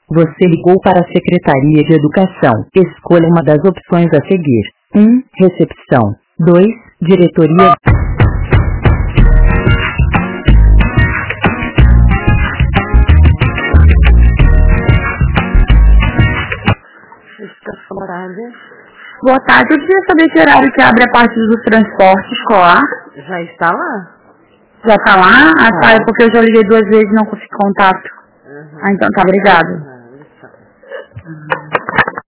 Você ligou para a Secretaria de Educação. Escolha uma das opções a seguir. 1. Recepção. 2. Diretoria. Boa tarde, eu queria saber que horário que abre a parte do transporte escolar. Já está lá? Já tá lá? Ah, tá, é porque eu já liguei 2 vezes e não consegui contato. Uhum. Ah, então tá, obrigado. Uhum.